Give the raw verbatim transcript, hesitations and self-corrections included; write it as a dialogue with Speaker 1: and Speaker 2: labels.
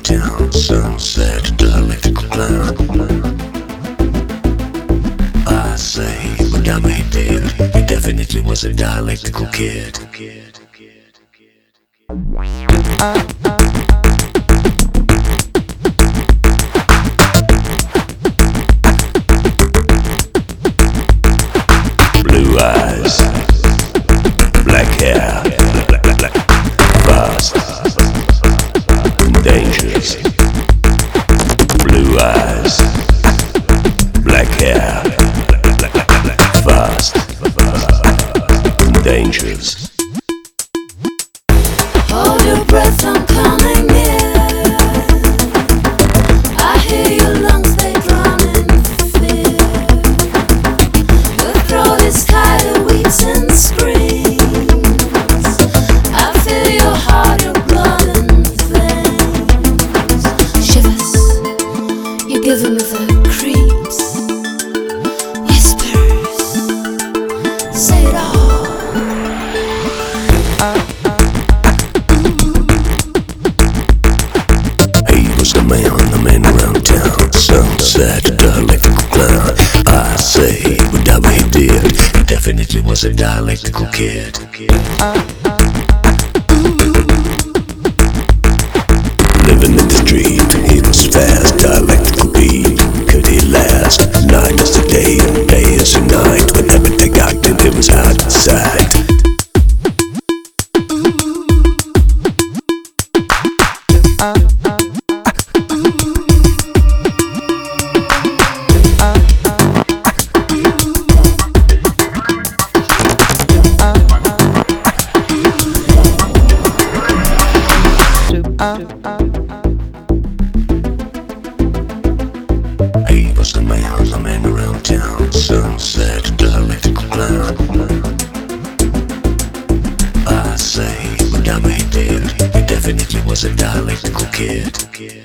Speaker 1: town, sunset, dialectical clown. I say, but I'm a did. He definitely was a dialectical kid. Blue eyes, black hair, black, black, black, fast, dangerous. Blue eyes, black hair, black, black, black, black, fast, dangerous.
Speaker 2: Hold your breath, I'm coming near. I hear your lungs, they drown in fear. Your throat is tired of weeps and screams. I feel your heart, your blood and veins. Shivers, you're giving me the creeps. Whispers, say it all.
Speaker 1: The man, the man around town, sunset, dialectical clown. I say, whatever he did, he definitely was a dialectical kid. Living in the street, he was fast, dialectical beat. Could he last? Night is the day, day is the night. When everything I did, it was out of sight. He was the man, the man around town, sunset, dialectical clown. I say, but I'm a did. He definitely was a dialectical kid.